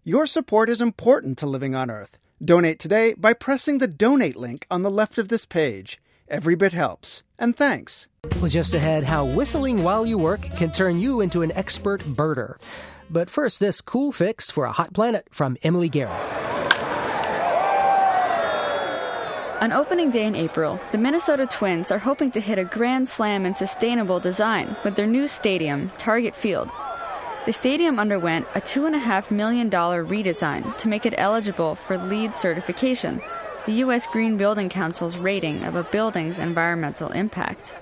Your support is important to Living on Earth. Donate today by pressing the donate link on the left of this page. Every bit helps. And thanks. Well, just ahead, how whistling while you work can turn you into an expert birder. But first, this cool fix for a hot planet from Emily Guerin. On opening day in April, the Minnesota Twins are hoping to hit a grand slam in sustainable design with their new stadium, Target Field. The stadium underwent a $2.5 million redesign to make it eligible for LEED certification, the U.S. Green Building Council's rating of a building's environmental impact.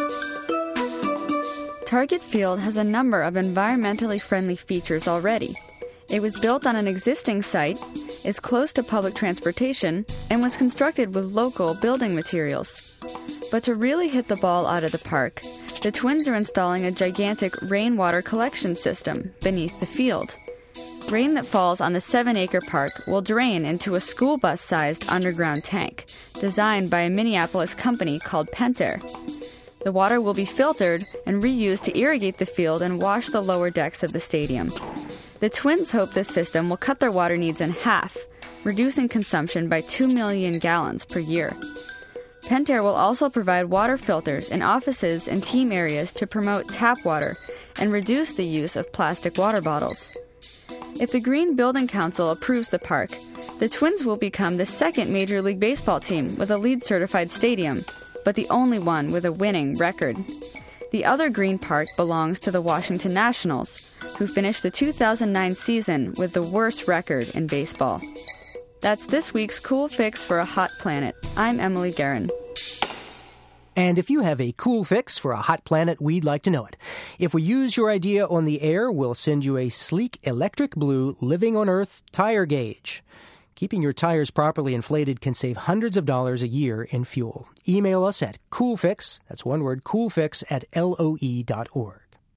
Target Field has a number of environmentally friendly features already. It was built on an existing site, is close to public transportation, and was constructed with local building materials. But to really hit the ball out of the park, the Twins are installing a gigantic rainwater collection system beneath the field. Rain that falls on the 7-acre park will drain into a school bus-sized underground tank, designed by a Minneapolis company called Pentair. The water will be filtered and reused to irrigate the field and wash the lower decks of the stadium. The Twins hope this system will cut their water needs in half, reducing consumption by 2 million gallons per year. Pentair will also provide water filters in offices and team areas to promote tap water and reduce the use of plastic water bottles. If the Green Building Council approves the park, the Twins will become the second Major League Baseball team with a LEED-certified stadium, but the only one with a winning record. The other green park belongs to the Washington Nationals, who finished the 2009 season with the worst record in baseball. That's this week's Cool Fix for a Hot Planet. I'm Emily Guerin. And if you have a cool fix for a hot planet, we'd like to know it. If we use your idea on the air, we'll send you a sleek electric blue Living on Earth tire gauge. Keeping your tires properly inflated can save hundreds of dollars a year in fuel. Email us at coolfix, that's one word, coolfix@loe.org.